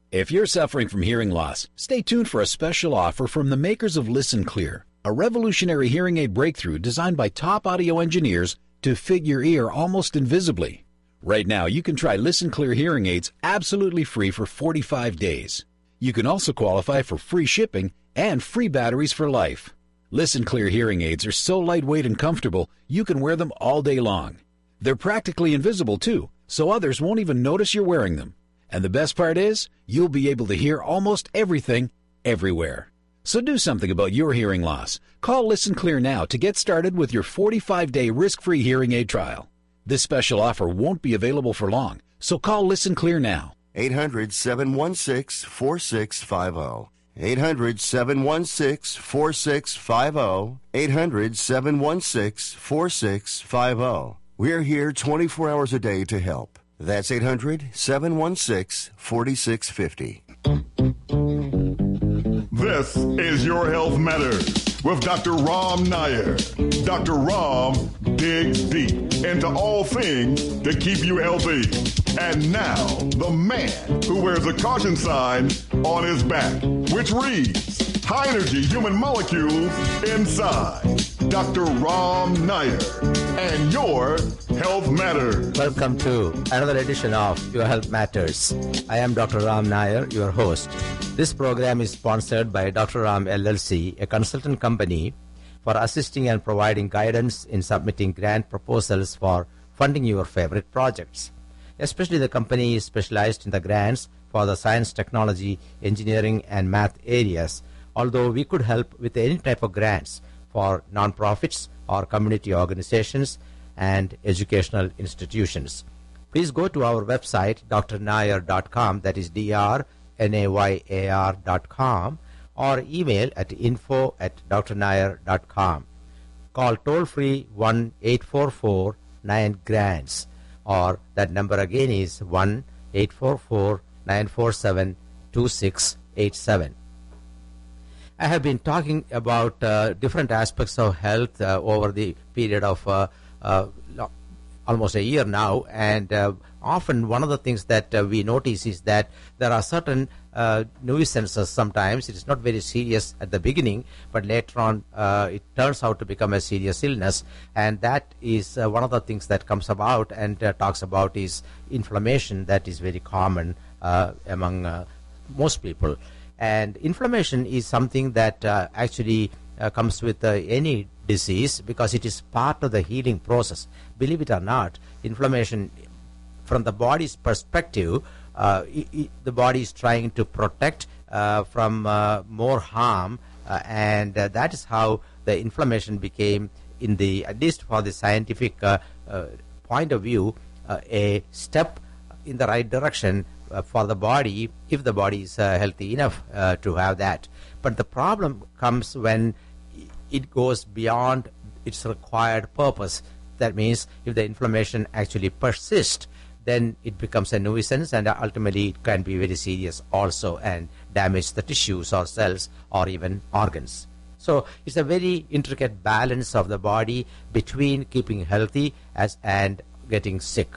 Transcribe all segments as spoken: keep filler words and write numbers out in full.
If you're suffering from hearing loss, stay tuned for a special offer from the makers of Listen Clear, a revolutionary hearing aid breakthrough designed by top audio engineers to fit your ear almost invisibly. Right now, you can try Listen Clear hearing aids absolutely free for forty-five days. You can also qualify for free shipping and free batteries for life. Listen Clear hearing aids are so lightweight and comfortable, you can wear them all day long. They're practically invisible, too, so others won't even notice you're wearing them. And the best part is, you'll be able to hear almost everything, everywhere. So do something about your hearing loss. Call Listen Clear now to get started with your forty-five day risk-free hearing aid trial. This special offer won't be available for long, so call Listen Clear now. eight hundred, seven one six, four six five zero. eight hundred, seven one six, four six five zero. eight hundred, seven one six, four six five zero. We're here twenty-four hours a day to help. That's eight hundred, seven one six, four six five zero. This is Your Health Matters with Doctor Ram Nair. Doctor Ram digs deep into all things to keep you healthy. And now, the man who wears a caution sign on his back, which reads, high energy human molecules inside. Doctor Ram Nair and Your Health Matters. Welcome to another edition of Your Health Matters. I am Doctor Ram Nair, your host. This program is sponsored by Doctor Ram L L C, a consultant company for assisting and providing guidance in submitting grant proposals for funding your favorite projects. Especially the company is specialized in the grants for the science, technology, engineering, and math areas, although we could help with any type of grants for nonprofits or community organizations and educational institutions. Please go to our website, d r nair dot com, that is D R N A Y A R dot com, or email at info at d r nair dot com. Call toll-free one eight four four nine grants, or that number again is one eight four four nine four seven two six eight seven. I have been talking about uh, different aspects of health uh, over the period of uh, uh, almost a year now, and uh, often one of the things that uh, we notice is that there are certain uh, nuisances sometimes. It is not very serious at the beginning, but later on uh, it turns out to become a serious illness, and that is uh, one of the things that comes about and uh, talks about is inflammation that is very common uh, among uh, most people. And inflammation is something that uh, actually uh, comes with uh, any disease because it is part of the healing process. Believe it or not, inflammation from the body's perspective, uh, it, it, the body is trying to protect uh, from uh, more harm, uh, and uh, that is how the inflammation became, in the at least for the scientific uh, uh, point of view, uh, a step in the right direction uh, for the body, if the body is uh, healthy enough uh, to have that. But the problem comes when it goes beyond its required purpose. That means if the inflammation actually persists, then it becomes a nuisance, and ultimately it can be very serious also and damage the tissues or cells or even organs. So it's a very intricate balance of the body between keeping healthy as and getting sick.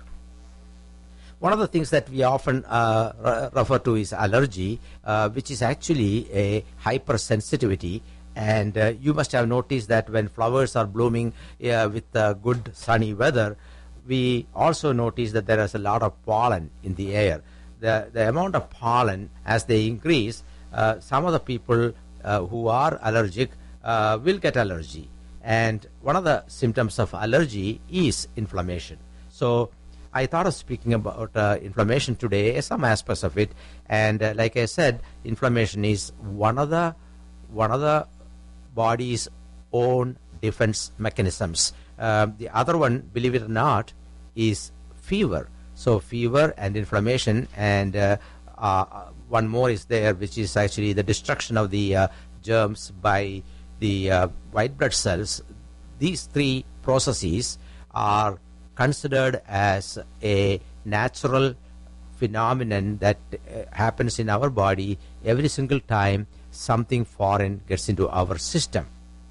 One of the things that we often uh, refer to is allergy, uh, which is actually a hypersensitivity. And uh, you must have noticed that when flowers are blooming uh, with uh, good sunny weather, we also notice that there is a lot of pollen in the air. The, the amount of pollen, as they increase, uh, some of the people uh, who are allergic uh, will get allergy. And one of the symptoms of allergy is inflammation. So I thought of speaking about uh, inflammation today, some aspects of it. And uh, like I said, inflammation is one of the one of the body's own defense mechanisms. Uh, the other one, believe it or not, is fever. So fever and inflammation, and uh, uh, one more is there, which is actually the destruction of the uh, germs by the uh, white blood cells. These three processes are considered as a natural phenomenon that uh, happens in our body every single time something foreign gets into our system.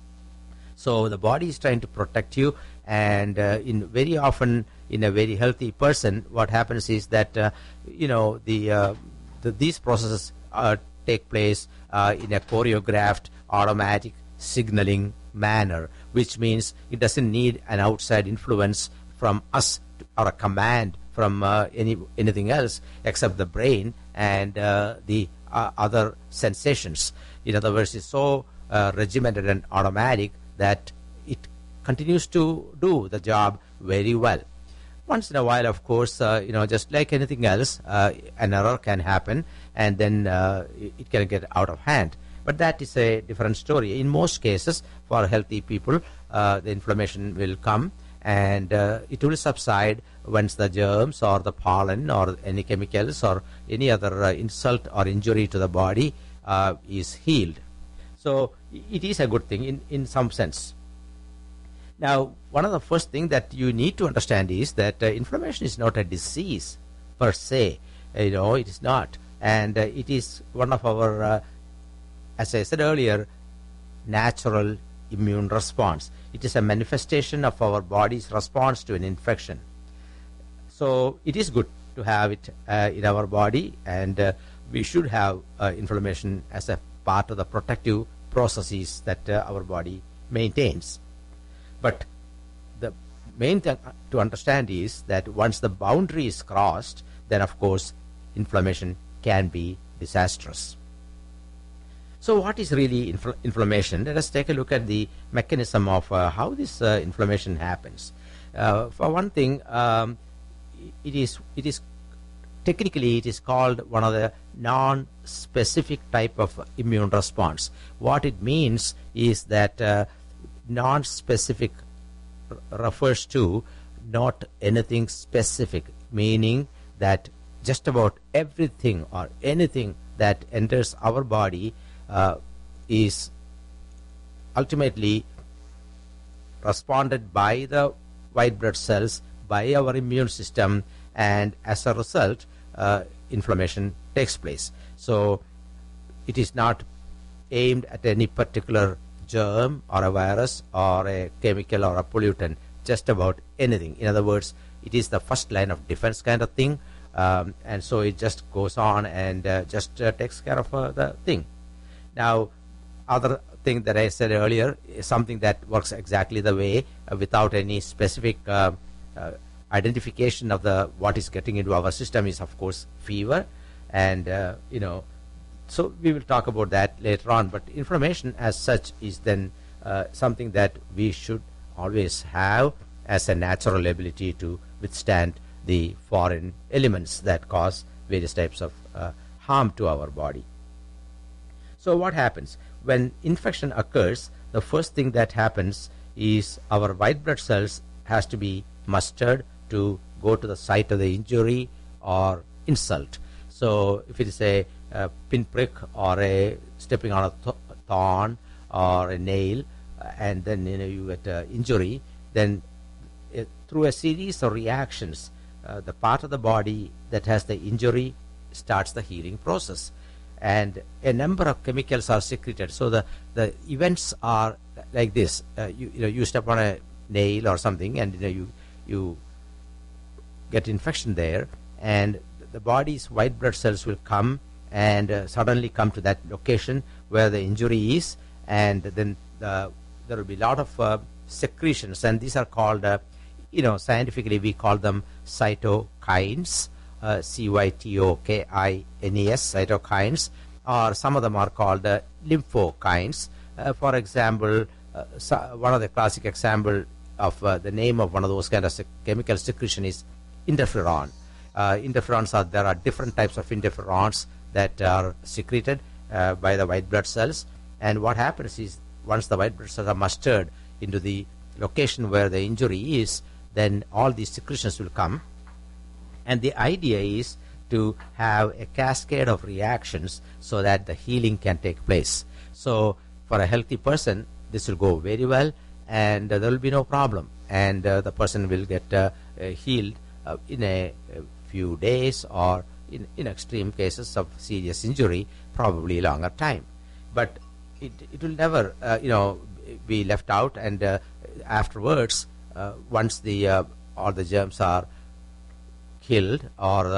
So the body is trying to protect you, and uh, in very often in a very healthy person, what happens is that uh, you know the uh, the, these processes uh, take place uh, in a choreographed, automatic signaling manner, which means it doesn't need an outside influence from us to, or a command from uh, any anything else except the brain and uh, the uh, other sensations. In other words, it's so uh, regimented and automatic that it continues to do the job very well. Once in a while, of course, uh, you know, just like anything else, uh, an error can happen, and then uh, it can get out of hand. But that is a different story. In most cases, for healthy people, uh, the inflammation will come, and uh, it will subside once the germs or the pollen or any chemicals or any other uh, insult or injury to the body uh, is healed. So it is a good thing in, in some sense. Now, one of the first things that you need to understand is that uh, inflammation is not a disease per se. Uh, you know, it is not. And uh, it is one of our, uh, as I said earlier, natural immune response. It is a manifestation of our body's response to an infection. So it is good to have it uh, in our body, and uh, we should have uh, inflammation as a part of the protective processes that uh, our body maintains. But the main thing to understand is that once the boundary is crossed, then of course inflammation can be disastrous. So what is really infl inflammation? Let us take a look at the mechanism of uh, how this uh, inflammation happens. Uh, for one thing, um, it is it is technically it is called one of the non-specific type of immune response. What it means is that uh, non-specific refers to not anything specific, meaning that just about everything or anything that enters our body uh, is ultimately responded by the white blood cells, by our immune system, and as a result uh, inflammation takes place. So it is not aimed at any particular germ or a virus or a chemical or a pollutant, just about anything. In other words, it is the first line of defense kind of thing, um, and so it just goes on and uh, just uh, takes care of uh, the thing. Now, other thing that I said earlier is something that works exactly the way uh, without any specific uh, uh, identification of the what is getting into our system is of course fever, and uh, you know, so we will talk about that later on. But inflammation as such is then uh, something that we should always have as a natural ability to withstand the foreign elements that cause various types of uh, harm to our body. So what happens when infection occurs? The first thing that happens is our white blood cells has to be mustered to go to the site of the injury or insult. So if it is a, a pinprick or a stepping on a th thorn or a nail, uh, and then you know you get uh, injury, then it, through a series of reactions, uh, the part of the body that has the injury starts the healing process, and a number of chemicals are secreted. So the the events are like this: uh, you, you know you step on a nail or something, and you know you you get infection there, and the body's white blood cells will come and uh, suddenly come to that location where the injury is, and then the, there will be a lot of uh, secretions, and these are called, uh, you know, scientifically we call them cytokines, uh, C Y T O K I N E S, cytokines, or some of them are called uh, lymphokines. Uh, for example, uh, so one of the classic example of uh, the name of one of those kind of sec chemical secretion is interferon. Uh, interferons are, there are different types of interferons that are secreted uh, by the white blood cells, and what happens is once the white blood cells are mustered into the location where the injury is, then all these secretions will come, and the idea is to have a cascade of reactions so that the healing can take place. So for a healthy person this will go very well, and uh, there will be no problem, and uh, the person will get uh, uh, healed uh, in a, a few days, or in, in extreme cases of serious injury, probably longer time. But it, it will never uh, you know be left out, and uh, afterwards uh, once the uh, all the germs are killed, or uh,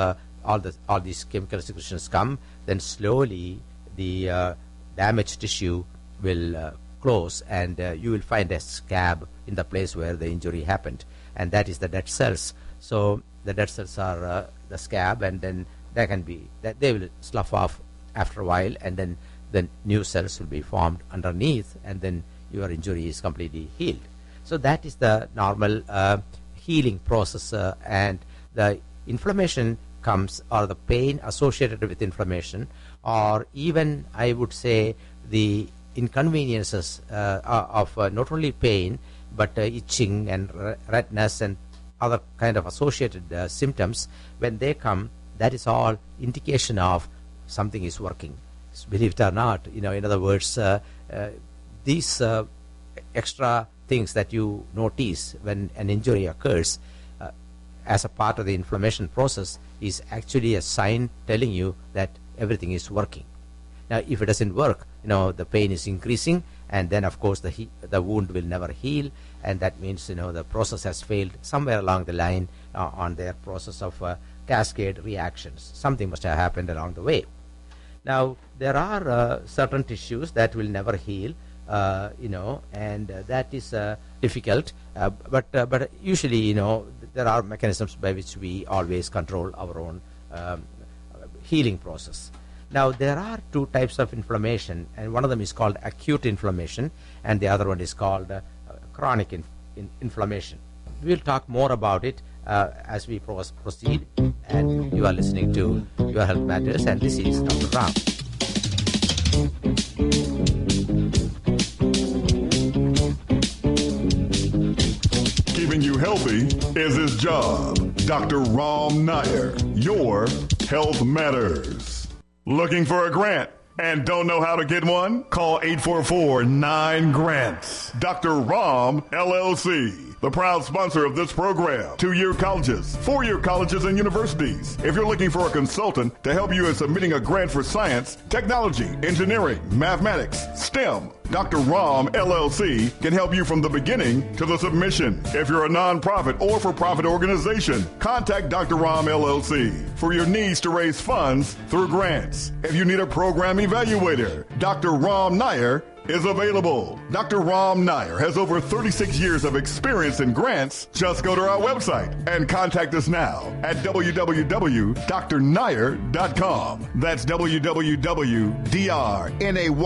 all the all these chemical secretions come, then slowly the uh, damaged tissue will uh, close, and uh, you will find a scab in the place where the injury happened, and that is the dead cells. So the dead cells are uh, the scab, and then they can be that they will slough off after a while, and then then new cells will be formed underneath, and then your injury is completely healed. So that is the normal uh, healing process, uh, and the inflammation comes, or the pain associated with inflammation, or even I would say the inconveniences uh, of uh, not only pain but uh, itching and redness and other kind of associated uh, symptoms. When they come, that is all indication of something is working. Believe it or not, you know, in other words, uh, uh, these uh, extra things that you notice when an injury occurs uh, as a part of the inflammation process is actually a sign telling you that everything is working. Now, if it doesn't work, you know, the pain is increasing, and then of course the he the wound will never heal, and that means, you know, the process has failed somewhere along the line uh, on their process of uh, cascade reactions. Something must have happened along the way. Now, there are uh, certain tissues that will never heal, uh, you know, and uh, that is uh, difficult. Uh, but uh, but usually, you know, there are mechanisms by which we always control our own um, healing process. Now, there are two types of inflammation, and one of them is called acute inflammation, and the other one is called uh, chronic in, in inflammation. We'll talk more about it uh, as we pro proceed, and you are listening to Your Health Matters, and this is Doctor Ram. Keeping you healthy is his job. Doctor Ram Nair, Your Health Matters. Looking for a grant and don't know how to get one? Call eight four four, nine grants. Doctor Ram, L L C, the proud sponsor of this program. Two-year colleges, four-year colleges, and universities. If you're looking for a consultant to help you in submitting a grant for science, technology, engineering, mathematics, STEM, Doctor Ram, L L C, can help you from the beginning to the submission. If you're a nonprofit or for-profit organization, contact Doctor Ram, L L C for your needs to raise funds through grants. If you need a program evaluator, Doctor Ram Nair is available. Doctor Ram Nair has over thirty-six years of experience in grants. Just go to our website and contact us now at w w w dot doctor nair dot com. That's w w w dot doctor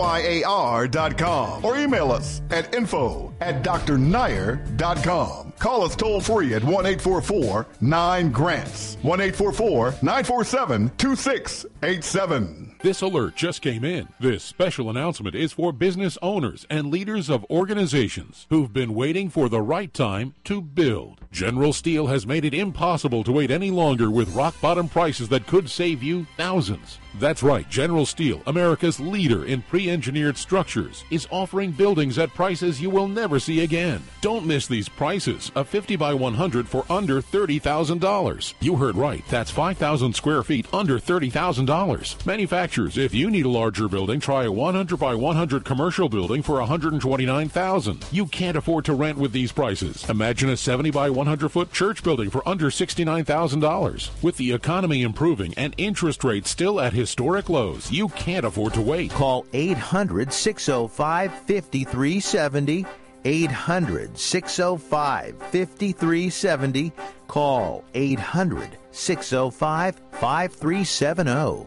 nair dot com. Or email us at info at doctor nair dot com. Call us toll free at one eight four four, nine grants. one eight four four, nine four seven, two six eight seven. This alert just came in. This special announcement is for business owners and leaders of organizations who've been waiting for the right time to build. General Steel has made it impossible to wait any longer with rock-bottom prices that could save you thousands. That's right, General Steel, America's leader in pre-engineered structures, is offering buildings at prices you will never see again. Don't miss these prices. A fifty by one hundred for under thirty thousand dollars. You heard right. That's five thousand square feet under thirty thousand dollars. Manufacturers, if you need a larger building, try a one hundred by one hundred commercial building for one hundred twenty-nine thousand dollars. You can't afford to rent with these prices. Imagine a seventy by one hundred foot church building for under sixty-nine thousand dollars. With the economy improving and interest rates still at historic lows, you can't afford to wait. Call eight hundred, six oh five, five three seven oh. eight hundred, six oh five, five three seven oh. Call eight hundred, six oh five, five three seven oh.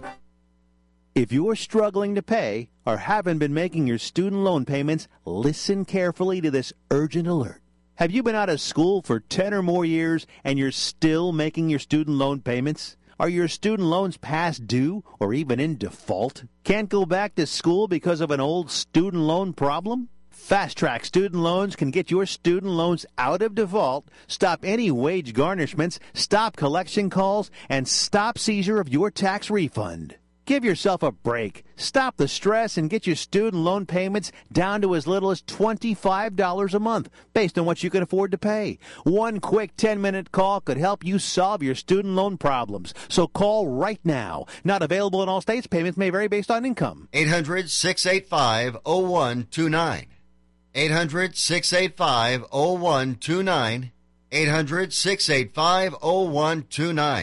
If you're struggling to pay or haven't been making your student loan payments, listen carefully to this urgent alert. Have you been out of school for ten or more years and you're still making your student loan payments? Are your student loans past due or even in default? Can't go back to school because of an old student loan problem? Fast Track Student Loans can get your student loans out of default, stop any wage garnishments, stop collection calls, and stop seizure of your tax refund. Give yourself a break. Stop the stress and get your student loan payments down to as little as twenty-five dollars a month, based on what you can afford to pay. One quick ten-minute call could help you solve your student loan problems. So call right now. Not available in all states. Payments may vary based on income. eight hundred, six eight five, oh one two nine. eight hundred, six eight five, oh one two nine. eight hundred, six eight five, oh one two nine.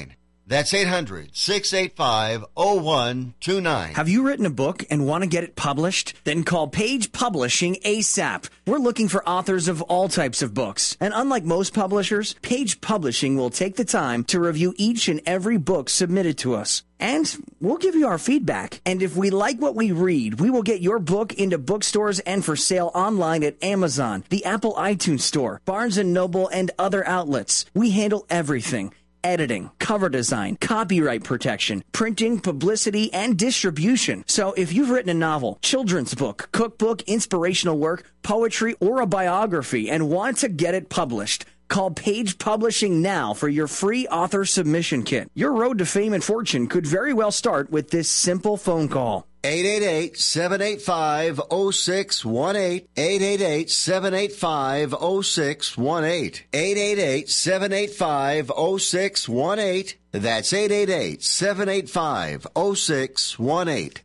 That's eight hundred, six eight five, oh one two nine. Have you written a book and want to get it published? Then call Page Publishing ASAP. We're looking for authors of all types of books. And unlike most publishers, Page Publishing will take the time to review each and every book submitted to us. And we'll give you our feedback. And if we like what we read, we will get your book into bookstores and for sale online at Amazon, the Apple iTunes Store, Barnes and Noble, and other outlets. We handle everything. Editing, cover design, copyright protection, printing, publicity, and distribution. So if you've written a novel, children's book, cookbook, inspirational work, poetry, or a biography and want to get it published, call Page Publishing now for your free author submission kit. Your road to fame and fortune could very well start with this simple phone call. eight eight eight, seven eight five, oh six one eight. eight eight eight, seven eight five, oh six one eight. eight eight eight, seven eight five, oh six one eight. That's eight eight eight, seven eight five, oh six one eight.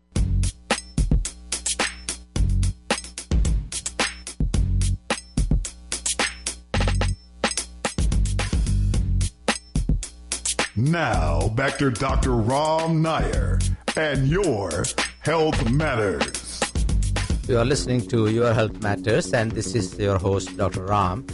Now, back to Doctor Ram Nair and Your Health Matters. You are listening to Your Health Matters, and this is your host, Doctor Ram.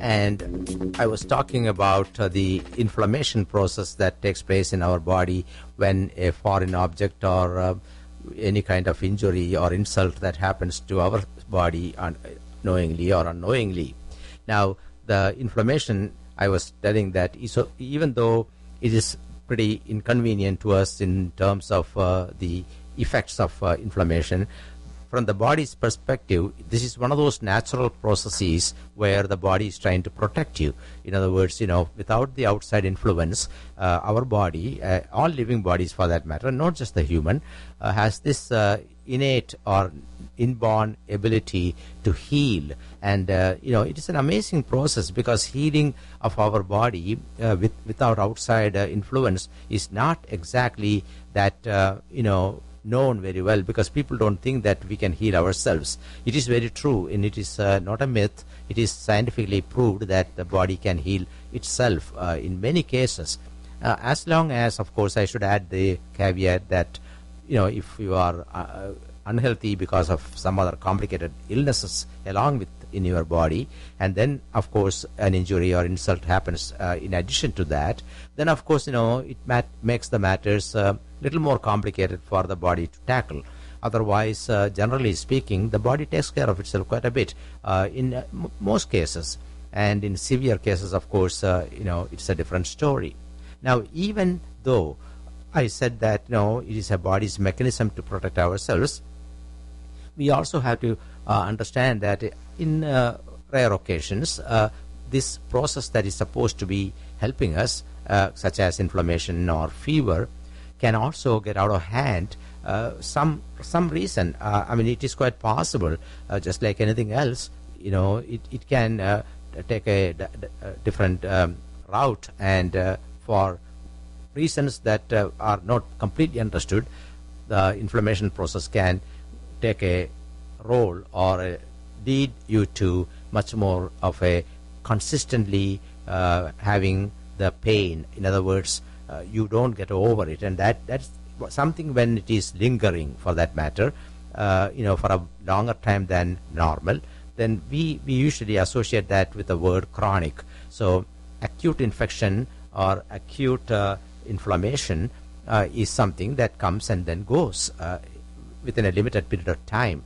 And I was talking about uh, the inflammation process that takes place in our body when a foreign object or uh, any kind of injury or insult that happens to our body unknowingly or unknowingly. Now, the inflammation, I was telling that so even though it is pretty inconvenient to us in terms of uh, the effects of uh, inflammation, from the body's perspective, this is one of those natural processes where the body is trying to protect you. In other words, you know, without the outside influence, uh, our body, uh, all living bodies for that matter, not just the human, uh, has this uh, innate or inborn ability to heal. And uh, you know, it is an amazing process, because healing of our body uh, with without outside uh, influence is not exactly that uh, you know known very well, because people don't think that we can heal ourselves. It is very true, and it is uh, not a myth. It is scientifically proved that the body can heal itself uh, in many cases, uh, as long as, of course, I should add the caveat that, you know, if you are uh, unhealthy because of some other complicated illnesses along with in your body, and then of course an injury or insult happens uh, in addition to that, then of course, you know, it mat- makes the matters a uh, little more complicated for the body to tackle. Otherwise, uh, generally speaking, the body takes care of itself quite a bit uh, in uh, m- most cases, and in severe cases, of course, uh, you know, it's a different story. Now, even though I said that, you know, it is a body's mechanism to protect ourselves, we also have to uh, understand that in uh, rare occasions, uh, this process that is supposed to be helping us, uh, such as inflammation or fever, can also get out of hand. Uh, some some reason. Uh, I mean, it is quite possible, uh, just like anything else, you know, it, it can uh, take a, d- d- a different um, route, and uh, for reasons that uh, are not completely understood, the inflammation process can take a role or uh, lead you to much more of a consistently uh, having the pain. In other words, uh, you don't get over it, and that that's something when it is lingering, for that matter, uh, you know, for a longer time than normal, then we, we usually associate that with the word chronic. So acute infection or acute uh, inflammation uh, is something that comes and then goes uh, within a limited period of time,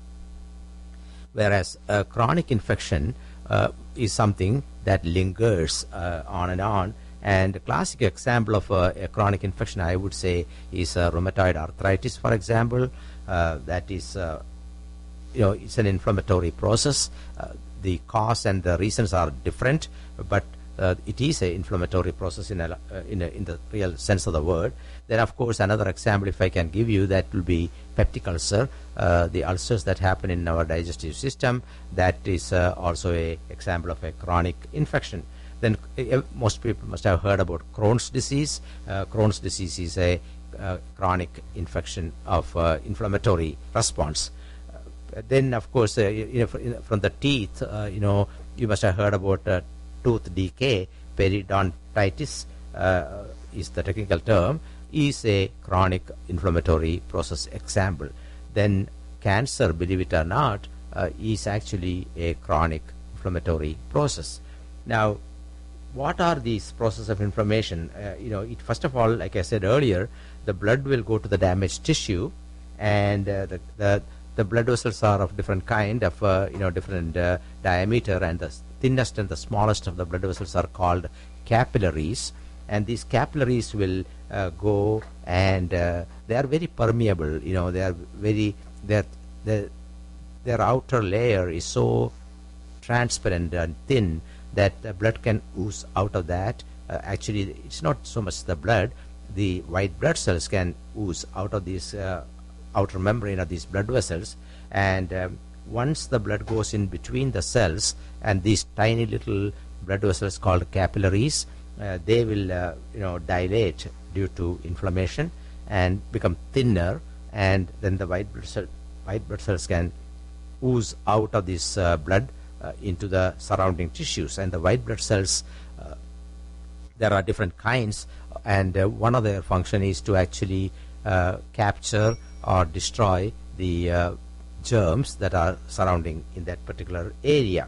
whereas a chronic infection uh, is something that lingers uh, on and on. And a classic example of uh, a chronic infection, I would say, is uh, rheumatoid arthritis, for example. Uh, that is, uh, you know, it's an inflammatory process. Uh, the cause and the reasons are different, but uh, it is an inflammatory process in, a, uh, in, a, in the real sense of the word. Then, of course, another example, if I can give you, that will be peptic ulcer, uh, the ulcers that happen in our digestive system. That is uh, also an example of a chronic infection. Then uh, most people must have heard about Crohn's disease. Uh, Crohn's disease is a uh, chronic infection of uh, inflammatory response. Uh, then, of course, uh, you know, from the teeth, uh, you know, you must have heard about uh, tooth decay, periodontitis. Uh, is the technical term, is a chronic inflammatory process example, then cancer, believe it or not, uh, is actually a chronic inflammatory process. Now, what are these processes of inflammation? Uh, you know, it, first of all, like I said earlier, the blood will go to the damaged tissue, and uh, the, the the blood vessels are of different kind, of uh, you know different uh, diameter, and the thinnest and the smallest of the blood vessels are called capillaries, and these capillaries will uh, go and uh, they are very permeable. You know, they are very their their their outer layer is so transparent and thin that the blood can ooze out of that. Uh, actually, it's not so much the blood; the white blood cells can ooze out of this uh, outer membrane of these blood vessels, and um, once the blood goes in between the cells and these tiny little blood vessels called capillaries, uh, they will uh, you know dilate due to inflammation and become thinner, and then the white blood cell, white blood cells can ooze out of this uh, blood uh, into the surrounding tissues. And the white blood cells, uh, there are different kinds, and uh, one of their function is to actually uh, capture or destroy the uh, germs that are surrounding in that particular area.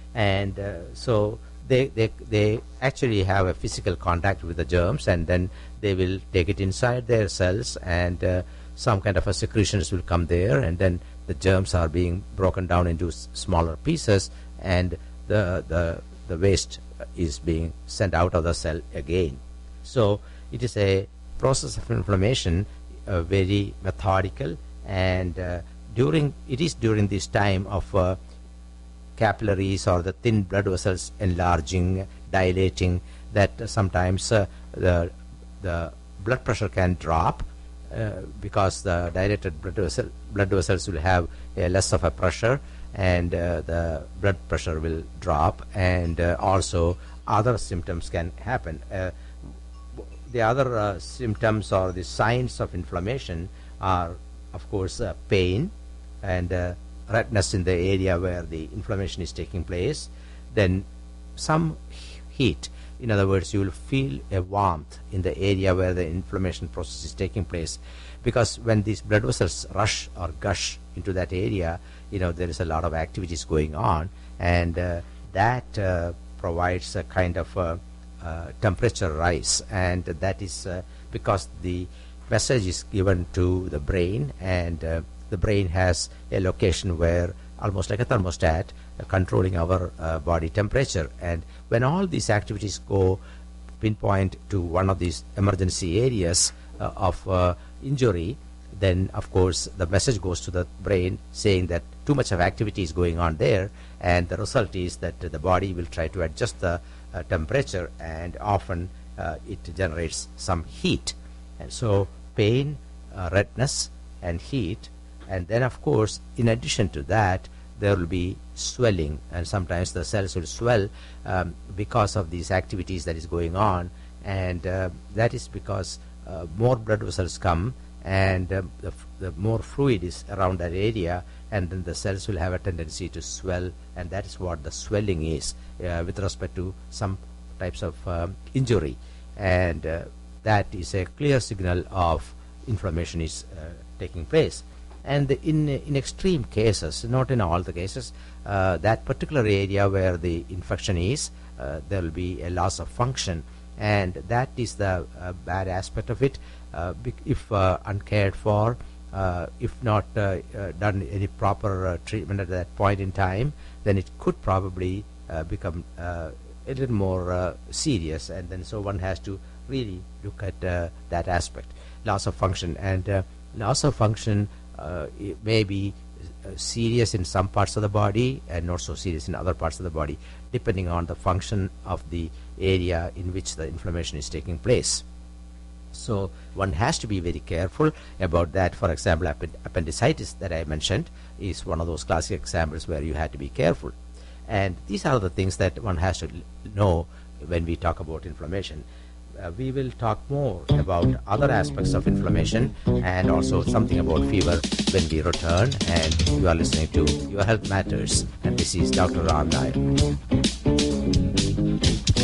And uh, so they, they they actually have a physical contact with the germs, and then they will take it inside their cells, and uh, some kind of a secretions will come there, and then the germs are being broken down into s smaller pieces, and the the the waste is being sent out of the cell again. So it is a process of inflammation, uh, very methodical, and uh, during it is during this time of uh, capillaries or the thin blood vessels enlarging, dilating, that uh, sometimes uh, the the blood pressure can drop, uh, because the dilated blood vessel blood vessels will have a less of a pressure, and uh, the blood pressure will drop, and uh, also other symptoms can happen. Uh, the other uh, symptoms or the signs of inflammation are, of course, uh, pain and uh, redness in the area where the inflammation is taking place, then some heat. In other words, you will feel a warmth in the area where the inflammation process is taking place, because when these blood vessels rush or gush into that area, you know, there is a lot of activities going on, and uh, that uh, provides a kind of uh, uh, temperature rise, and that is uh, because the message is given to the brain, and uh, the brain has a location where, almost like a thermostat, uh, controlling our uh, body temperature. And when all these activities go pinpoint to one of these emergency areas uh, of uh, injury, then of course the message goes to the brain saying that too much of activity is going on there, and the result is that uh, the body will try to adjust the uh, temperature, and often uh, it generates some heat. And so pain, uh, redness, and heat. And then, of course, in addition to that, there will be swelling, and sometimes the cells will swell um, because of these activities that is going on, and uh, that is because uh, more blood vessels come, and uh, the, the more fluid is around that area, and then the cells will have a tendency to swell, and that is what the swelling is uh, with respect to some types of um, injury, and uh, that is a clear signal of inflammation is uh, taking place. And in in extreme cases, not in all the cases, uh, that particular area where the infection is, uh, there will be a loss of function, and that is the uh, bad aspect of it. Uh, if uh, uncared for, uh, if not uh, uh, done any proper uh, treatment at that point in time, then it could probably uh, become uh, a little more uh, serious, and then so one has to really look at uh, that aspect, loss of function. And uh, loss of function Uh, it may be uh, serious in some parts of the body and not so serious in other parts of the body, depending on the function of the area in which the inflammation is taking place. So one has to be very careful about that. For example, append appendicitis that I mentioned is one of those classic examples where you had to be careful. And these are the things that one has to know when we talk about inflammation. Uh, we will talk more about other aspects of inflammation and also something about fever when we return. And you are listening to Your Health Matters, and this is Doctor Ram Nair.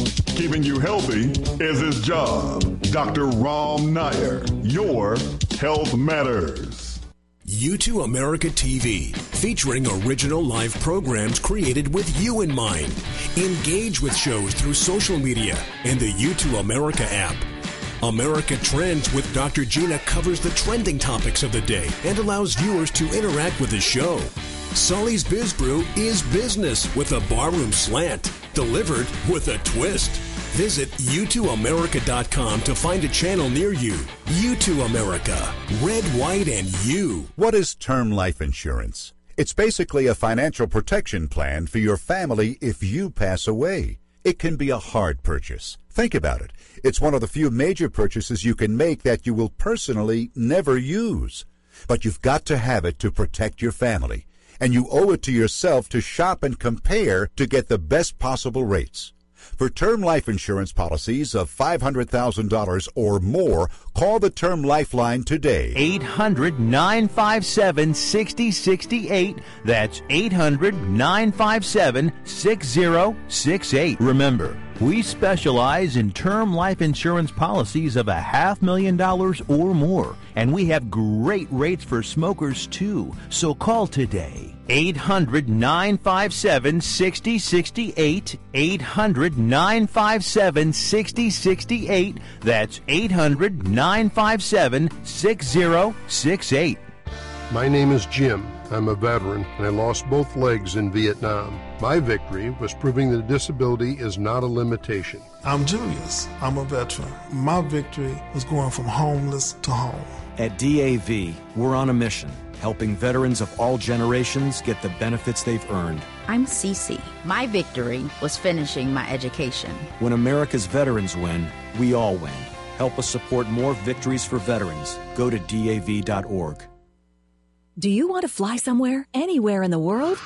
keeping you healthy is his job. Doctor Ram Nair, your Health Matters. U two America T V, featuring original live programs created with you in mind. Engage with shows through social media and the U two America app. America Trends with Doctor Gina covers the trending topics of the day and allows viewers to interact with the show. Sully's Biz Brew is business with a barroom slant, delivered with a twist. Visit U two America dot com to find a channel near you. U two America, red, white, and you. What is term life insurance? It's basically a financial protection plan for your family if you pass away. It can be a hard purchase. Think about it. It's one of the few major purchases you can make that you will personally never use. But you've got to have it to protect your family. And you owe it to yourself to shop and compare to get the best possible rates. For term life insurance policies of five hundred thousand dollars or more, call the Term Lifeline today. eight hundred, nine five seven, six zero six eight. That's eight hundred, nine five seven, six zero six eight. Remember, we specialize in term life insurance policies of a half million dollars or more, and we have great rates for smokers too. So call today. eight hundred, nine five seven, six zero six eight. eight hundred, nine five seven, six zero six eight. That's eight hundred, nine five seven, six zero six eight. My name is Jim. I'm a veteran, and I lost both legs in Vietnam. My victory was proving that disability is not a limitation. I'm Julius. I'm a veteran. My victory was going from homeless to home. At D A V, we're on a mission, helping veterans of all generations get the benefits they've earned. I'm Cece. My victory was finishing my education. When America's veterans win, we all win. Help us support more victories for veterans. Go to D A V dot org. Do you want to fly somewhere, anywhere in the world?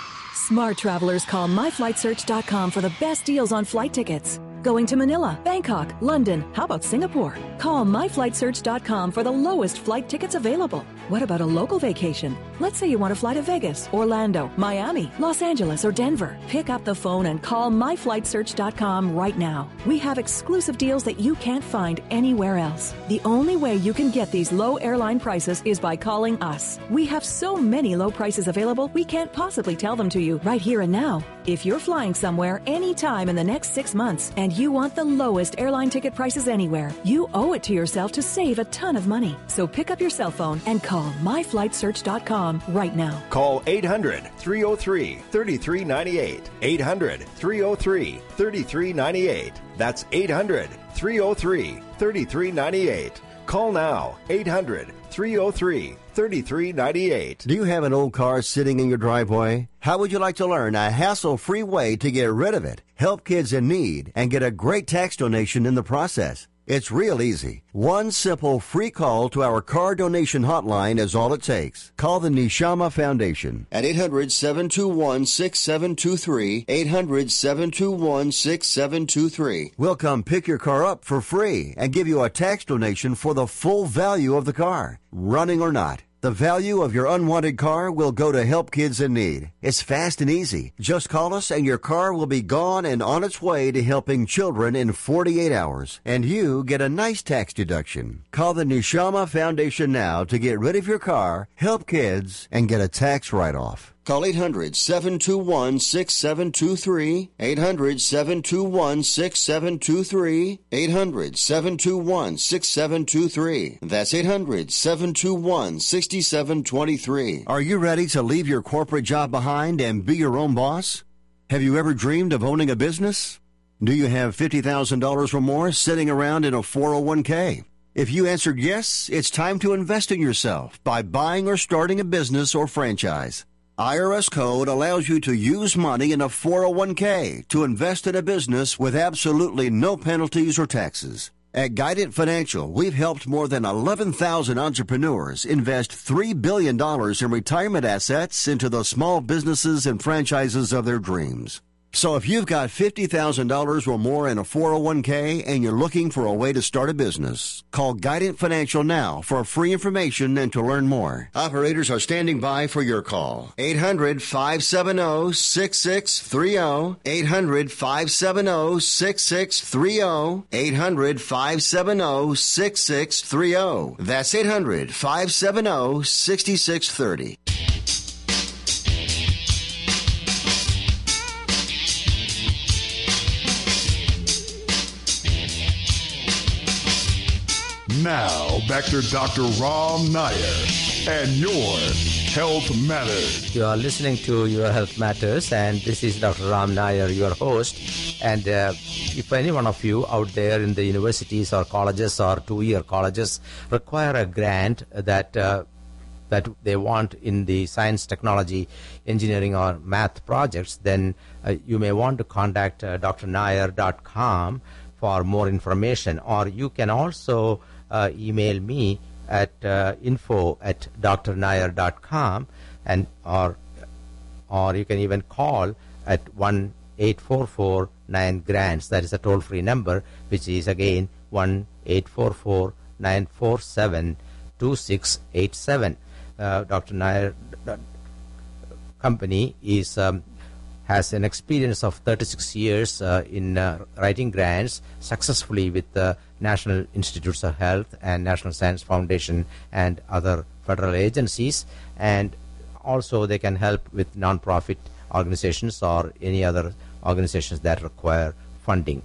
Smart travelers call my flight search dot com for the best deals on flight tickets. Going to Manila, Bangkok, London, how about Singapore? Call my flight search dot com for the lowest flight tickets available. What about a local vacation? Let's say you want to fly to Vegas, Orlando, Miami, Los Angeles, or Denver. Pick up the phone and call my flight search dot com right now. We have exclusive deals that you can't find anywhere else. The only way you can get these low airline prices is by calling us. We have so many low prices available, we can't possibly tell them to you right here and now. If you're flying somewhere anytime in the next six months and you want the lowest airline ticket prices anywhere, you owe it to yourself to save a ton of money. So pick up your cell phone and call my flight search dot com right now. Call eight hundred, three oh three, three three nine eight. eight hundred, three oh three, three three nine eight. That's eight hundred, three oh three, three three nine eight. Call now, eight hundred, three oh three, three three nine eight. Do you have an old car sitting in your driveway? How would you like to learn a hassle-free way to get rid of it, help kids in need, and get a great tax donation in the process? It's real easy. One simple free call to our car donation hotline is all it takes. Call the Neshama Foundation at eight hundred, seven two one, six seven two three, eight hundred, seven two one, six seven two three. We'll come pick your car up for free and give you a tax donation for the full value of the car, running or not. The value of your unwanted car will go to help kids in need. It's fast and easy. Just call us and your car will be gone and on its way to helping children in forty-eight hours. And you get a nice tax deduction. Call the Neshama Foundation now to get rid of your car, help kids, and get a tax write-off. Call eight hundred, seven two one, six seven two three, eight hundred, seven two one, six seven two three, eight hundred, seven two one, six seven two three. That's eight hundred, seven two one, six seven two three. Are you ready to leave your corporate job behind and be your own boss? Have you ever dreamed of owning a business? Do you have fifty thousand dollars or more sitting around in a four oh one k? If you answered yes, it's time to invest in yourself by buying or starting a business or franchise. I R S code allows you to use money in a four oh one k to invest in a business with absolutely no penalties or taxes. At Guidant Financial, we've helped more than eleven thousand entrepreneurs invest three billion dollars in retirement assets into the small businesses and franchises of their dreams. So if you've got fifty thousand dollars or more in a four oh one k and you're looking for a way to start a business, call Guidant Financial now for free information and to learn more. Operators are standing by for your call. eight hundred, five seven zero, six six three zero. eight hundred, five seven zero, six six three zero. eight hundred, five seven zero, six six three zero. That's eight hundred, five seven zero, six six three zero. Now, back to Doctor Ram Nair and Your Health Matters. You are listening to Your Health Matters, and this is Doctor Ram Nair, your host. And uh, if any one of you out there in the universities or colleges or two-year colleges require a grant that uh, that they want in the science, technology, engineering, or math projects, then uh, you may want to contact uh, d r nair dot com for more information, or you can also Uh, email me at uh, info at d r nair dot com, and or or you can even call at one eight four four nine grants. That is a toll-free number, which is again one eight four four nine four seven two six eight seven. Uh, Doctor Nair Company is um, has an experience of thirty-six years uh, in uh, writing grants successfully with the National Institutes of Health and National Science Foundation and other federal agencies, and also they can help with non-profit organizations or any other organizations that require funding.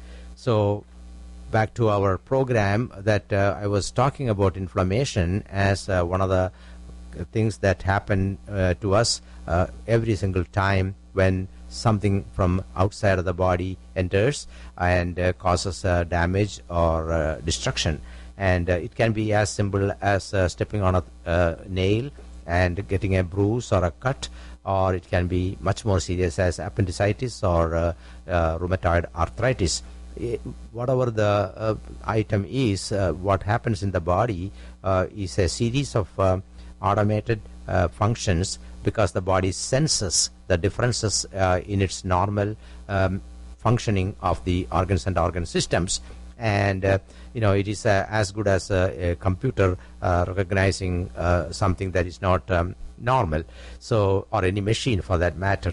So back to our program, that uh, I was talking about inflammation as uh, one of the things that happen uh, to us uh, every single time when something from outside of the body enters and uh, causes uh, damage or uh, destruction. And uh, it can be as simple as uh, stepping on a uh, nail and getting a bruise or a cut, or it can be much more serious as appendicitis or uh, uh, rheumatoid arthritis. It, whatever the uh, item is, uh, what happens in the body uh, is a series of uh, automated uh, functions, because the body senses the differences uh, in its normal um, functioning of the organs and organ systems. And uh, you know, it is uh, as good as a, a computer uh, recognizing uh, something that is not um, normal, so, or any machine for that matter.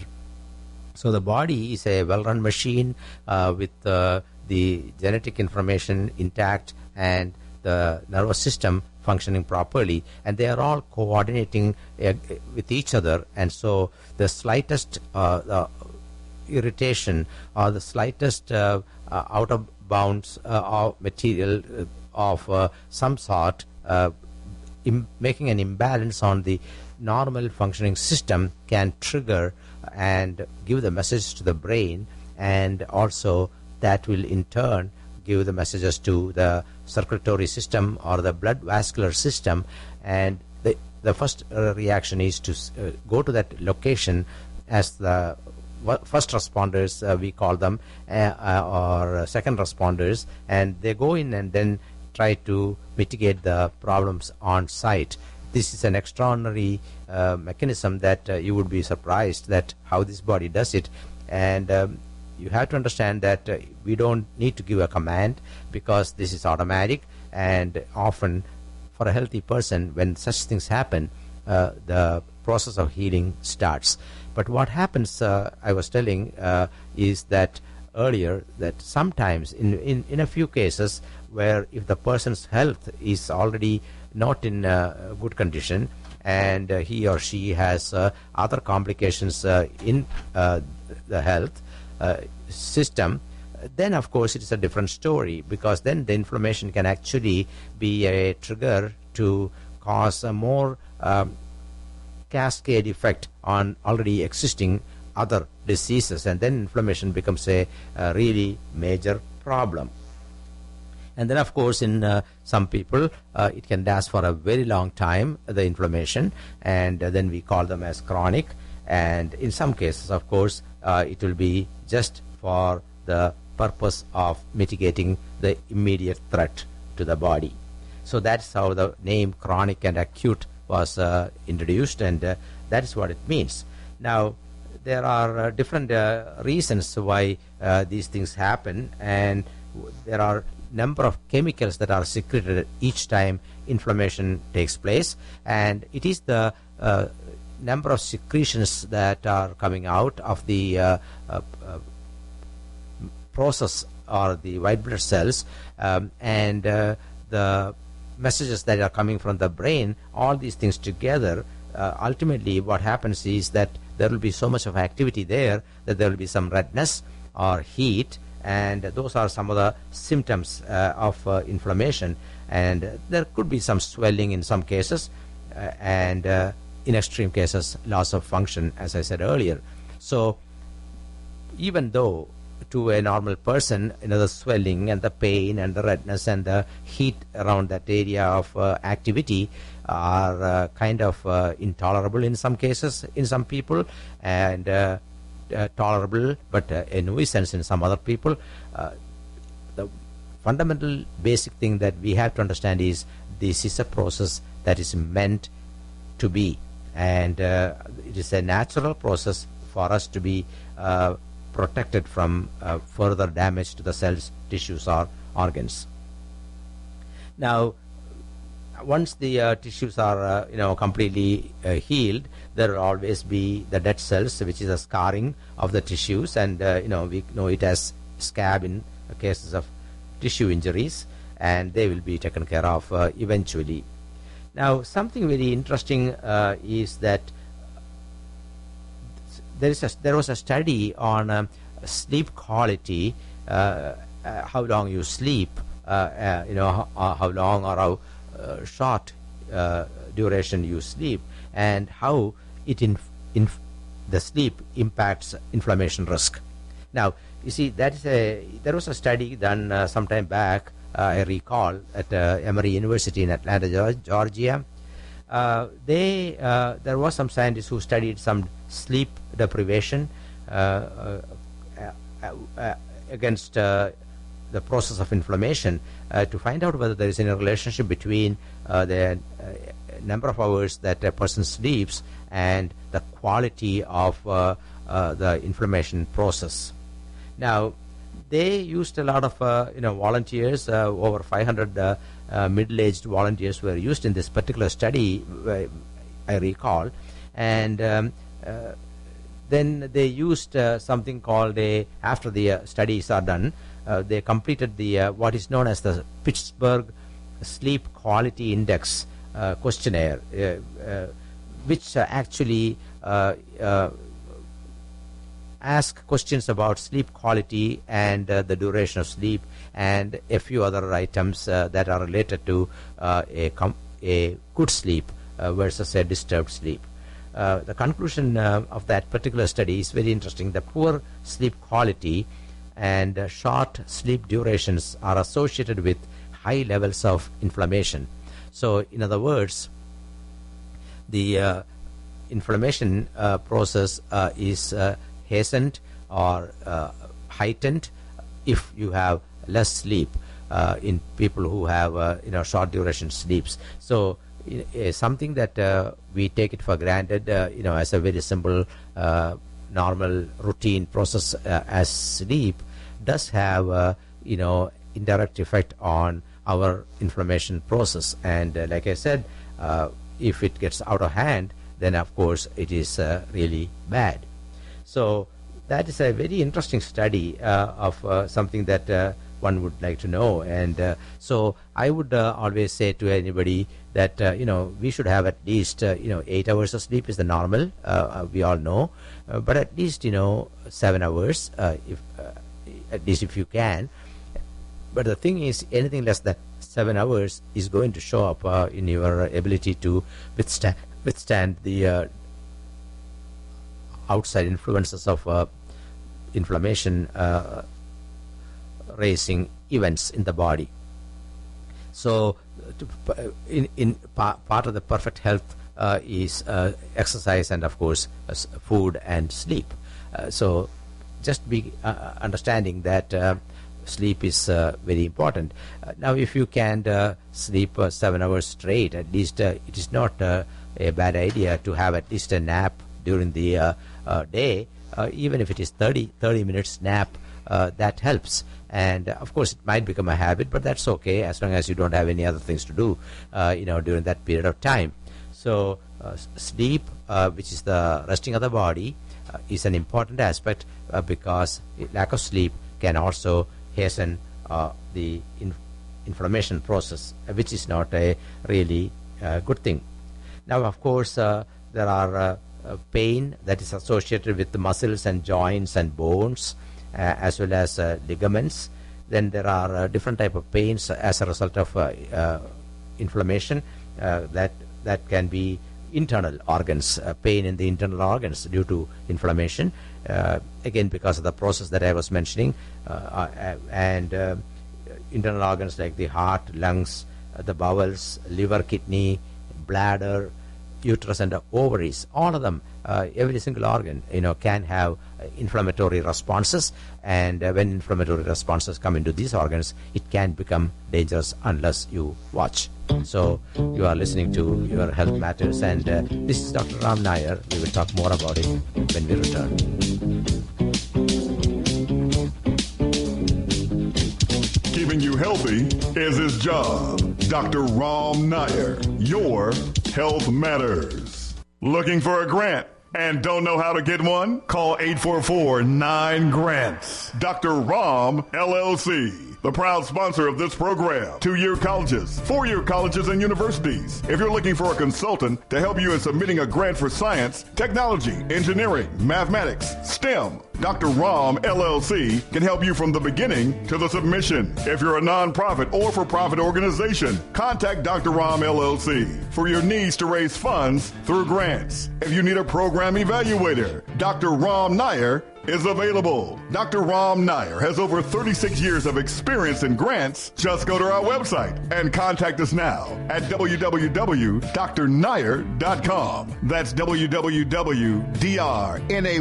So the body is a well-run machine uh, with uh, the genetic information intact and the nervous system functioning properly, and they are all coordinating uh, with each other. And so the slightest uh, uh, irritation or the slightest uh, uh, out of bounds uh, of material uh, of uh, some sort uh, im- making an imbalance on the normal functioning system can trigger and give the message to the brain, and also that will in turn give the messages to the circulatory system or the blood vascular system. And the, the first uh, reaction is to uh, go to that location as the first responders, uh, we call them, uh, uh, or second responders, and they go in and then try to mitigate the problems on site. This is an extraordinary uh, mechanism that uh, you would be surprised that how this body does it. And um, you have to understand that uh, we don't need to give a command, because this is automatic, and often for a healthy person, when such things happen, uh, the process of healing starts. But what happens, uh, I was telling, uh, is that earlier, that sometimes in, in, in a few cases where if the person's health is already not in uh, good condition, and uh, he or she has uh, other complications uh, in uh, the health uh, system, then of course it is a different story, because then the inflammation can actually be a trigger to cause a more um, cascade effect on already existing other diseases, and then inflammation becomes a, a really major problem. And then of course in uh, some people uh, it can last for a very long time, the inflammation, and uh, then we call them as chronic. And in some cases, of course, uh, it will be just for the purpose of mitigating the immediate threat to the body. So that's how the name chronic and acute was uh, introduced, and uh, that is what it means. Now, there are uh, different uh, reasons why uh, these things happen, and there are number of chemicals that are secreted each time inflammation takes place, and it is the uh, number of secretions that are coming out of the uh, uh, uh, process or the white blood cells um, and uh, the messages that are coming from the brain. All these things together, uh, ultimately what happens is that there will be so much of activity there that there will be some redness or heat, and those are some of the symptoms uh, of uh, inflammation. And uh, there could be some swelling in some cases, uh, and uh, in extreme cases loss of function, as I said earlier. So even though to a normal person, you know, the swelling and the pain and the redness and the heat around that area of uh, activity are uh, kind of uh, intolerable in some cases in some people, and uh, uh, tolerable but uh, a nuisance in some other people. Uh, the fundamental basic thing that we have to understand is this is a process that is meant to be, and uh, it is a natural process for us to be uh, protected from uh, further damage to the cells, tissues, or organs. Now, once the uh, tissues are uh, you know completely uh, healed, there will always be the dead cells, which is a scarring of the tissues, and uh, you know we know it as scab in cases of tissue injuries, and they will be taken care of uh, eventually. Now, something very interesting uh, is that there is a, there was a study on um, sleep quality, uh, uh, how long you sleep, uh, uh, you know how, how long or how uh, short uh, duration you sleep, and how it in, in the sleep impacts inflammation risk. Now, you see, that is a there was a study done uh, some time back, uh, I recall, at uh, Emory University in Atlanta, Georgia. Uh, they uh, there was some scientists who studied some sleep deprivation uh, uh, uh, uh, against uh, the process of inflammation uh, to find out whether there is any relationship between uh, the uh, number of hours that a person sleeps and the quality of uh, uh, the inflammation process. Now, they used a lot of uh, you know volunteers, uh, over five hundred uh, uh, middle-aged volunteers were used in this particular study, uh, I recall, and um, uh, then they used uh, something called a, after the uh, studies are done, uh, they completed the uh, what is known as the Pittsburgh Sleep Quality Index uh, questionnaire, uh, uh, which uh, actually uh, uh, ask questions about sleep quality and uh, the duration of sleep and a few other items uh, that are related to uh, a, com a good sleep uh, versus a disturbed sleep. Uh, the conclusion uh, of that particular study is very interesting. The poor sleep quality and uh, short sleep durations are associated with high levels of inflammation. So, in other words, the uh, inflammation uh, process uh, is uh, hastened or uh, heightened if you have less sleep uh, in people who have uh, you know short duration sleeps. So uh, something that uh, we take it for granted uh, you know as a very simple uh, normal routine process uh, as sleep does have uh, you know indirect effect on our inflammation process, and uh, like I said, uh, if it gets out of hand, then of course it is uh, really bad. So that is a very interesting study uh, of uh, something that uh, one would like to know. And uh, so I would uh, always say to anybody that uh, you know we should have at least uh, you know eight hours of sleep is the normal. Uh, we all know, uh, but at least you know seven hours, uh, if uh, at least if you can. But the thing is, anything less than seven hours is going to show up uh, in your ability to withstand withstand the uh, outside influences of uh, inflammation uh, raising events in the body. So to, in, in pa part of the perfect health uh, is uh, exercise and of course uh, food and sleep. Uh, so just be uh, understanding that uh, sleep is uh, very important. Uh, now if you can uh, sleep uh, seven hours straight, at least uh, it is not uh, a bad idea to have at least a nap during the uh, uh, day uh, even if it is thirty, thirty minutes nap, uh, that helps. And uh, of course, it might become a habit, but that's okay as long as you don't have any other things to do, uh, you know, during that period of time. So uh, sleep, uh, which is the resting of the body, uh, is an important aspect uh, because lack of sleep can also hasten uh, the in inflammation process, which is not a really uh, good thing. Now, of course, uh, there are uh, uh, pain that is associated with the muscles and joints and bones, uh, as well as uh, ligaments. Then there are uh, different type of pains as a result of uh, uh, inflammation uh, that that can be internal organs, uh, pain in the internal organs due to inflammation, uh, again because of the process that I was mentioning, uh, uh, and uh, internal organs like the heart, lungs, uh, the bowels, liver, kidney, bladder, uterus, and the ovaries. All of them, uh, every single organ, you know, can have uh, inflammatory responses, and uh, when inflammatory responses come into these organs, it can become dangerous unless you watch. So you are listening to Your Health Matters, and uh, this is Doctor Ram Nair. We will talk more about it when we return. Keeping you healthy is his job. Doctor Ram Nair, Your Health Matters. Looking for a grant and don't know how to get one? Call eight four four, nine grants. Doctor Ram, L L C, the proud sponsor of this program. Two-year colleges, four-year colleges, and universities. If you're looking for a consultant to help you in submitting a grant for science, technology, engineering, mathematics, STEM, Doctor Ram, L L C, can help you from the beginning to the submission. If you're a nonprofit or for-profit organization, contact Doctor Ram, L L C, for your needs to raise funds through grants. If you need a program evaluator, Doctor Ram Nair is available. Doctor Ram Nair has over thirty-six years of experience in grants. Just go to our website and contact us now at w w w dot d r nair dot com. That's w w w dot d r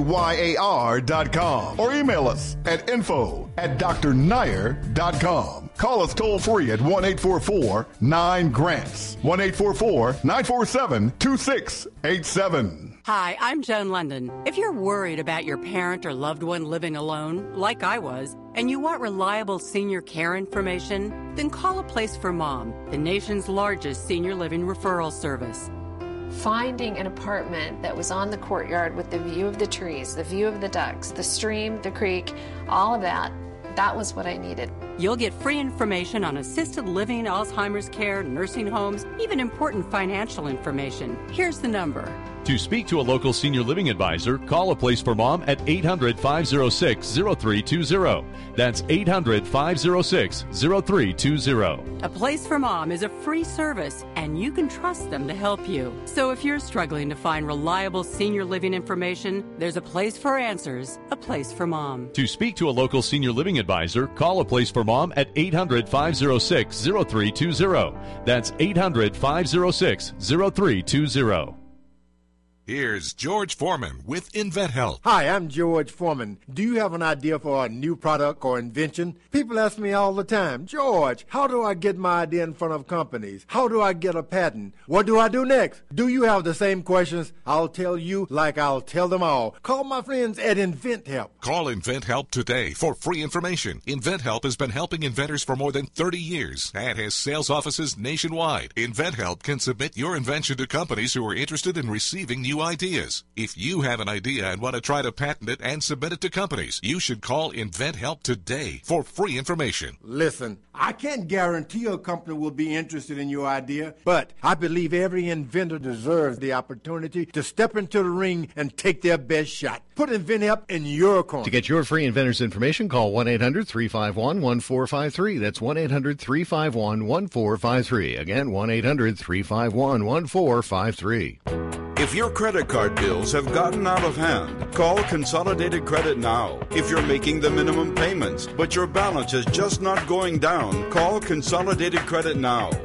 nair dot com. Or email us at info at d r nair dot com. Call us toll free at one eight four four, nine grants. one eight four four, nine four seven, two six eight seven. Hi, I'm Joan London. If you're worried about your parent or loved one living alone, like I was, and you want reliable senior care information, then call A Place for Mom, the nation's largest senior living referral service. Finding an apartment that was on the courtyard with the view of the trees, the view of the ducks, the stream, the creek, all of that, that was what I needed. You'll get free information on assisted living, Alzheimer's care, nursing homes, even important financial information. Here's the number. To speak to a local senior living advisor, call A Place for Mom at eight hundred, five oh six, oh three two oh. That's eight hundred, five oh six, oh three two oh. A Place for Mom is a free service, and you can trust them to help you. So if you're struggling to find reliable senior living information, there's a place for answers, A Place for Mom. To speak to a local senior living advisor, call A Place for Mom at eight hundred, five oh six, oh three two oh. That's eight hundred, five oh six, oh three two oh. Here's George Foreman with InventHelp. Hi, I'm George Foreman. Do you have an idea for a new product or invention? People ask me all the time, George, how do I get my idea in front of companies? How do I get a patent? What do I do next? Do you have the same questions? I'll tell you like I'll tell them all. Call my friends at InventHelp. Call InventHelp today for free information. InventHelp has been helping inventors for more than thirty years and has sales offices nationwide. InventHelp can submit your invention to companies who are interested in receiving new ideas. If you have an idea and want to try to patent it and submit it to companies, you should call InventHelp today for free information. Listen, I can't guarantee a company will be interested in your idea, but I believe every inventor deserves the opportunity to step into the ring and take their best shot. Put InventHelp in your corner. To get your free inventor's information, call one eight hundred, three five one, one four five three. That's one eight hundred, three five one, one four five three. Again, one eight hundred, three five one, one four five three. If your credit card bills have gotten out of hand, call Consolidated Credit now. If you're making the minimum payments, but your balance is just not going down, call Consolidated Credit now.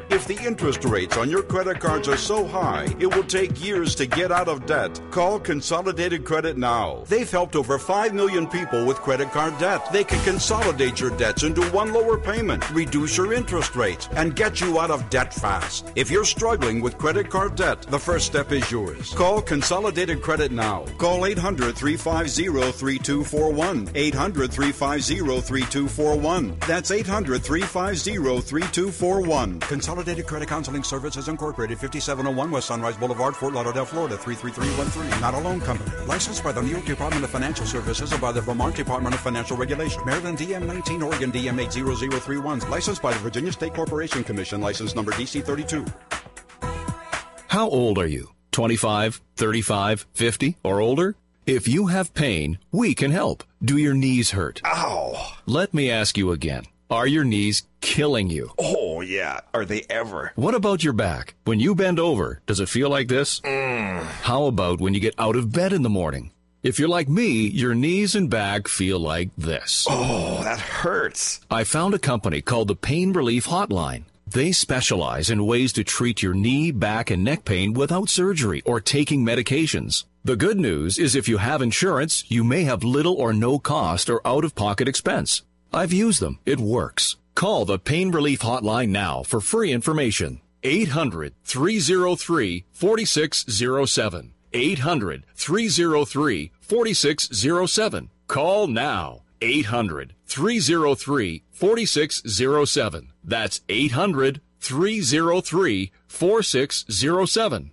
If the interest rates on your credit cards are so high, it will take years to get out of debt. Call Consolidated Credit now. They've helped over five million people with credit card debt. They can consolidate your debts into one lower payment, reduce your interest rates, and get you out of debt fast. If you're struggling with credit card debt, the first step is yours. Call Consolidated Credit now. Call eight hundred, three five zero, three two four one. eight hundred, three five zero, three two four one. That's eight hundred, three five zero, three two four one. Consolidated Credit Counseling Services Incorporated, fifty-seven oh one West Sunrise Boulevard, Fort Lauderdale, Florida, three three three one three. Not a loan company. Licensed by the New York Department of Financial Services and by the Vermont Department of Financial Regulation. Maryland D M nineteen, Oregon D M eight zero zero three one. Licensed by the Virginia State Corporation Commission. License number D C thirty-two. How old are you? twenty-five, thirty-five, fifty, or older? If you have pain, we can help. Do your knees hurt? Ow! Let me ask you again. Are your knees killing you? Oh, yeah. Are they ever? What about your back? When you bend over, does it feel like this? Mm. How about when you get out of bed in the morning? If you're like me, your knees and back feel like this. Oh, that hurts. I found a company called the Pain Relief Hotline. They specialize in ways to treat your knee, back, and neck pain without surgery or taking medications. The good news is if you have insurance, you may have little or no cost or out-of-pocket expense. I've used them. It works. Call the Pain Relief Hotline now for free information. eight hundred, three oh three, four six oh seven. eight hundred, three oh three, four six oh seven. Call now. eight hundred, three oh three, four six oh seven. That's eight hundred, three oh three, four six oh seven.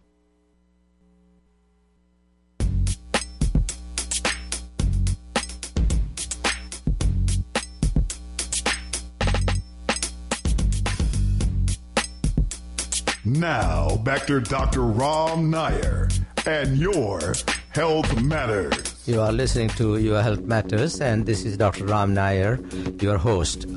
Now, back to Doctor Ram Nair and Your Health Matters. You are listening to Your Health Matters, and this is Doctor Ram Nair, your host.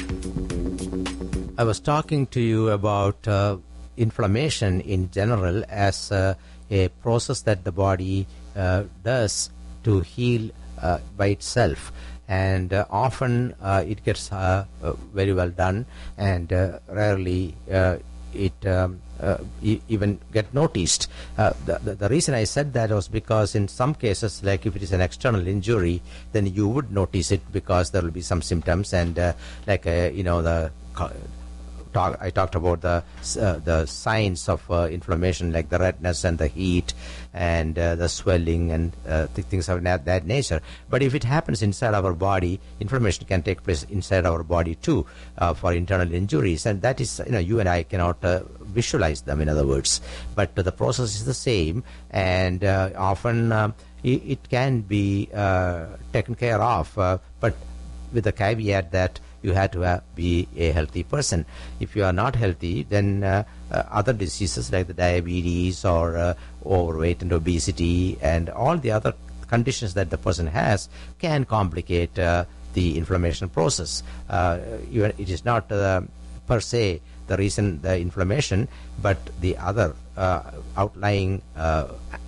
I was talking to you about uh, inflammation in general as uh, a process that the body uh, does to heal uh, by itself. And uh, often uh, it gets uh, uh, very well done, and uh, rarely uh, it um, uh, e- even get noticed. Uh, the, the, the reason I said that was because in some cases, like if it is an external injury, then you would notice it because there will be some symptoms, and uh, like uh, you know the talk, I talked about the uh, the signs of uh, inflammation, like the redness and the heat and uh, the swelling and uh, th- things of that, that nature. But if it happens inside our body, inflammation can take place inside our body too uh, for internal injuries, and that is, you know, you and I cannot uh, visualize them, in other words. But uh, the process is the same, and uh, often um, it, it can be uh, taken care of, uh, but with the caveat that you have to uh, be a healthy person. If you are not healthy, then uh, uh, other diseases like the diabetes or uh, overweight and obesity and all the other conditions that the person has can complicate uh, the inflammation process. Uh, you, it is not uh, per se the reason, the inflammation, but the other uh, outlying uh,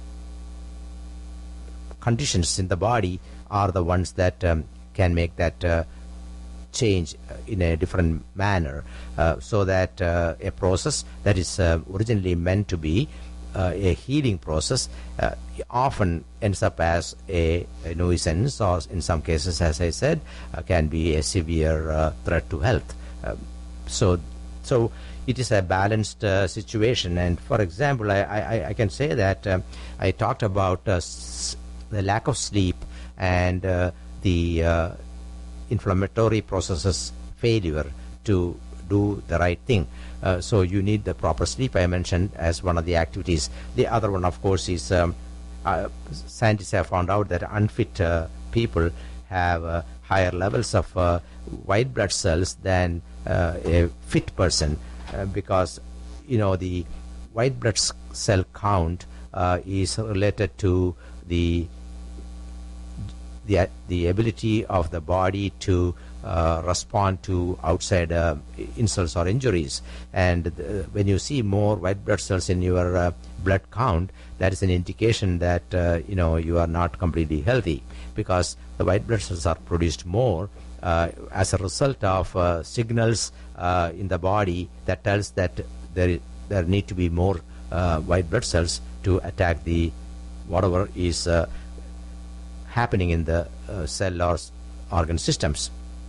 conditions in the body are the ones that um, can make that uh, change in a different manner, uh, so that uh, a process that is uh, originally meant to be uh, a healing process uh, often ends up as a, a nuisance, or in some cases, as I said, uh, can be a severe uh, threat to health. Uh, so, so it is a balanced uh, situation. And for example, I, I, I can say that um, I talked about uh, s- the lack of sleep and uh, the uh, inflammatory processes failure to do the right thing. Uh, so you need the proper sleep, I mentioned, as one of the activities. The other one, of course, is um, uh, scientists have found out that unfit uh, people have uh, higher levels of uh, white blood cells than uh, a fit person, uh, because, you know, the white blood cell count uh, is related to the the the ability of the body to uh, respond to outside uh, insults or injuries. And uh, when you see more white blood cells in your uh, blood count, that is an indication that uh, you know you are not completely healthy, because the white blood cells are produced more uh, as a result of uh, signals uh, in the body that tells that there is, there need to be more uh, white blood cells to attack the whatever is uh, happening in the uh, cell or organ systems.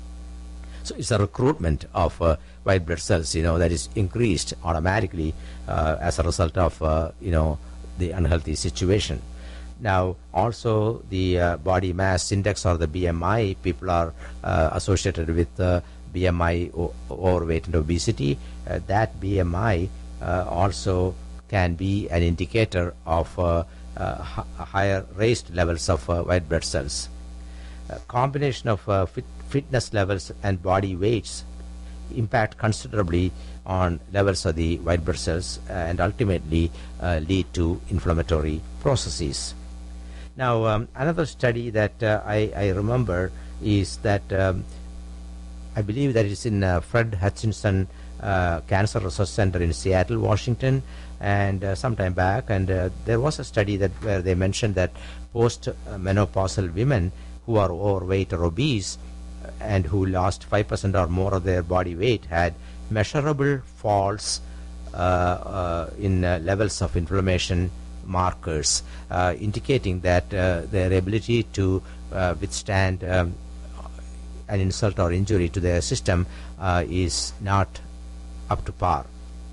So it's a recruitment of uh, white blood cells, you know, that is increased automatically uh, as a result of, uh, you know, the unhealthy situation. Now, also the uh, body mass index, or the B M I, people are uh, associated with uh, B M I, overweight and obesity. Uh, that B M I uh, also can be an indicator of uh, uh, higher raised levels of uh, white blood cells. A combination of uh, fit fitness levels and body weights impact considerably on levels of the white blood cells and ultimately uh, lead to inflammatory processes. Now, um, another study that uh, I, I remember is that um, I believe that it's in uh, Fred Hutchinson uh, Cancer Research Center in Seattle, Washington, and uh, some time back, and uh, there was a study that where they mentioned that post-menopausal women who are overweight or obese and who lost five percent or more of their body weight had measurable falls uh, uh, in uh, levels of inflammation markers, uh, indicating that uh, their ability to uh, withstand um, an insult or injury to their system uh, is not up to par.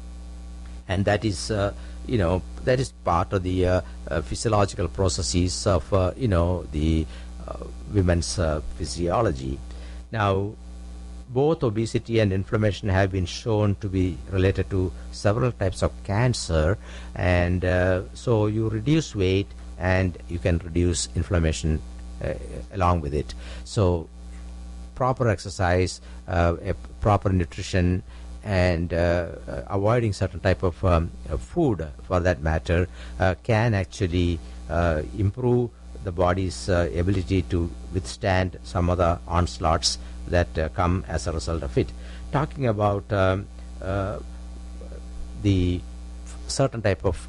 And that is, uh, you know, that is part of the uh, uh, physiological processes of, uh, you know, the uh, women's uh, physiology. Now, both obesity and inflammation have been shown to be related to several types of cancer, and uh, so you reduce weight and you can reduce inflammation uh, along with it. So proper exercise, uh, a proper nutrition, and uh, avoiding certain type of um, food for that matter uh, can actually uh, improve the body's uh, ability to withstand some of the onslaughts that uh, come as a result of it. Talking about um, uh, the certain type of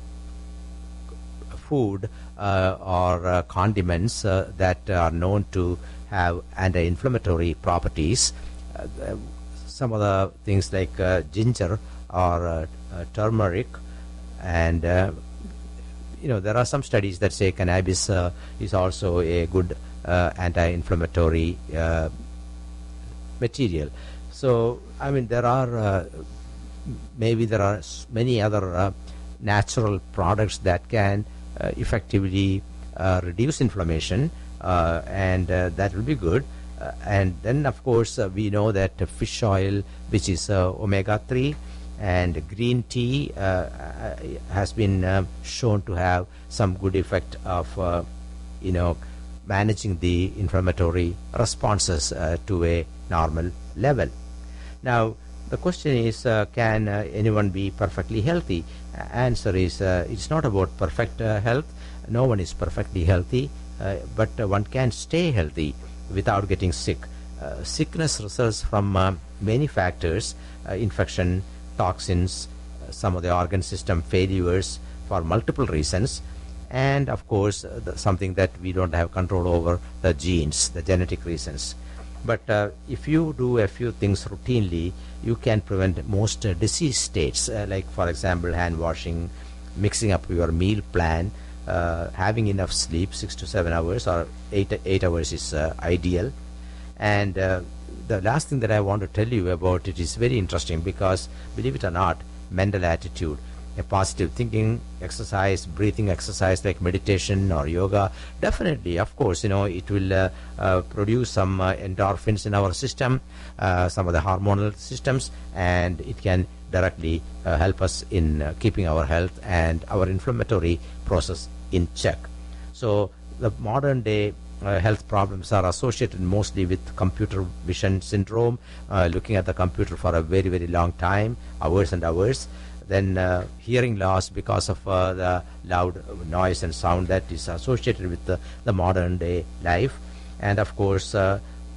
food uh, or uh, condiments uh, that are known to have anti-inflammatory properties, uh, some of the things like uh, ginger or uh, uh, turmeric, and uh, you know, there are some studies that say cannabis uh, is also a good uh, anti-inflammatory uh, material. So, I mean, there are uh, maybe there are many other uh, natural products that can uh, effectively uh, reduce inflammation, uh, and uh, that will be good. Uh, and then, of course, uh, we know that uh, fish oil, which is uh, omega three, and green tea uh, has been uh, shown to have some good effect of, uh, you know, managing the inflammatory responses uh, to a normal level. Now, the question is, uh, can uh, anyone be perfectly healthy? Uh, answer is, uh, it's not about perfect uh, health. No one is perfectly healthy, uh, but uh, one can stay healthy without getting sick. Uh, sickness results from uh, many factors, uh, infection, toxins, uh, some of the organ system failures for multiple reasons, and of course uh, the, something that we don't have control over, the genes, the genetic reasons. But uh, if you do a few things routinely, you can prevent most uh, disease states, uh, like for example hand washing, mixing up your meal plan, uh, having enough sleep, six to seven hours or eight, eight hours is uh, ideal. And uh, the last thing that I want to tell you about it is very interesting, because believe it or not, mental attitude, a positive thinking exercise, breathing exercise like meditation or yoga, definitely, of course, you know, it will uh, uh, produce some uh, endorphins in our system, uh, some of the hormonal systems, and it can directly uh, help us in uh, keeping our health and our inflammatory process in check. So the modern day Uh, health problems are associated mostly with computer vision syndrome, uh, looking at the computer for a very, very long time, hours and hours. Then uh, hearing loss because of uh, the loud noise and sound that is associated with the, the modern day life. And of course, uh,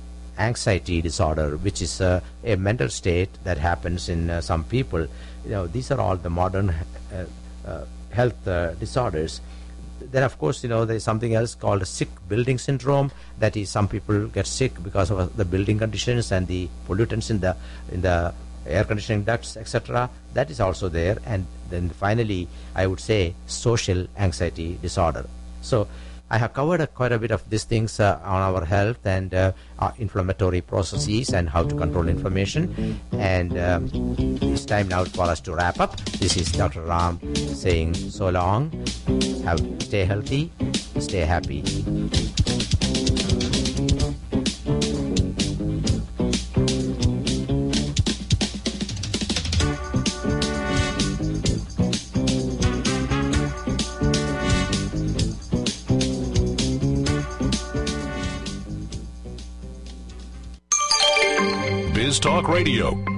anxiety disorder, which is uh, a mental state that happens in uh, some people. You know, these are all the modern uh, uh, health uh, disorders. Then, of course, you know, there is something else called sick building syndrome. That is, some people get sick because of the building conditions and the pollutants in the in the air conditioning ducts, et cetera. That is also there. And then finally, I would say social anxiety disorder. So I have covered a, quite a bit of these things uh, on our health and uh, our inflammatory processes and how to control inflammation. And um, it's time now for us to wrap up. This is Doctor Ram saying so long. Have, stay healthy, stay happy. Talk Radio,